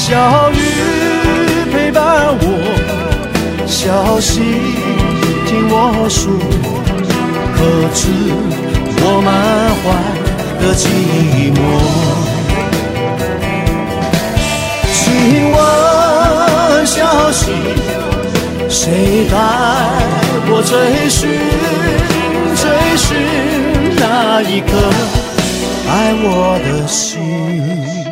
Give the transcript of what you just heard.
小雨陪伴我，小溪听我诉，可知我满怀的寂寞。请问小溪，谁带我追寻那一颗爱我的心？